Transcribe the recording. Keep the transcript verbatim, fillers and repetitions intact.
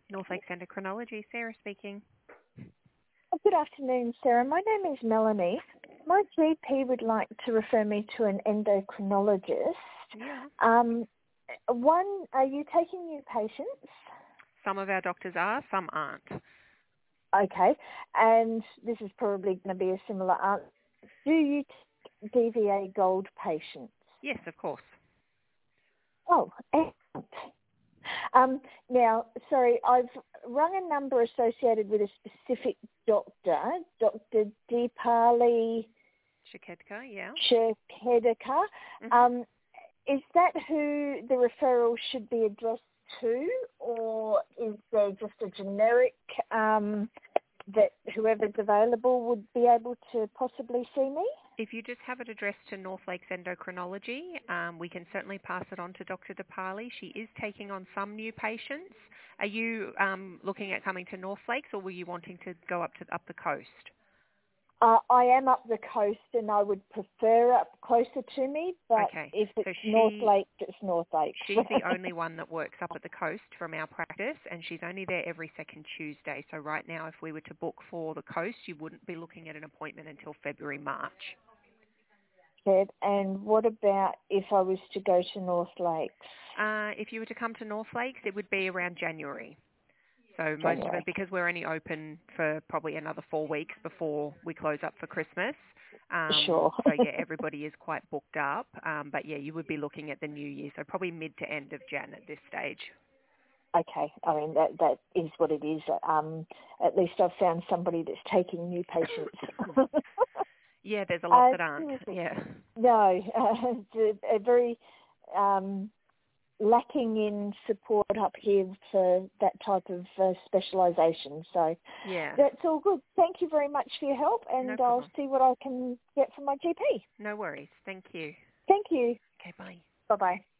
North Lakes Endocrinology, Sarah speaking. Oh, good afternoon, Sarah. My name is Melanie. My G P would like to refer me to an endocrinologist. Yeah. Um, one, are you taking new patients? Some of our doctors are, some aren't. Okay, and this is probably going to be a similar answer. Do you take D V A Gold patients? Yes, of course. Oh, excellent. Um, now, sorry, I've rung a number associated with a specific doctor, Doctor Deepali Shiketka, yeah. Shkedeka. Mm-hmm. Um, is that who the referral should be addressed to, or is there just a generic um, that whoever's available would be able to possibly see me? If you just have it addressed to North Lakes Endocrinology, um, we can certainly pass it on to Doctor DeParley. She is taking on some new patients. Are you um, looking at coming to North Lakes, or were you wanting to go up to up the coast? Uh, I am up the coast and I would prefer up closer to me, but Okay, if it's so North she Lakes, it's North Lakes. she's the only one that works up at the coast from our practice, and she's only there every second Tuesday. So right now, if we were to book for the coast, you wouldn't be looking at an appointment until February, March. Ted, and what about if I was to go to North Lakes? Uh, if you were to come to North Lakes, it would be around January. So most of it, January. because we're only open for probably another four weeks before we close up for Christmas. Um, Sure. so yeah, everybody is quite booked up. Um, but yeah, you would be looking at the new year, so probably mid to end of Jan at this stage. Okay. I mean, that that is what it is. Um, at least I've found somebody that's taking new patients. Yeah, there's a lot uh, that aren't. Yeah. no, uh, it's a, a very um, lacking in support up here for that type of uh, specialisation. So Yeah. that's all good. Thank you very much for your help, No and I'll problem. see what I can get from my G P. No worries. Thank you. Thank you. Okay, bye. Bye-bye.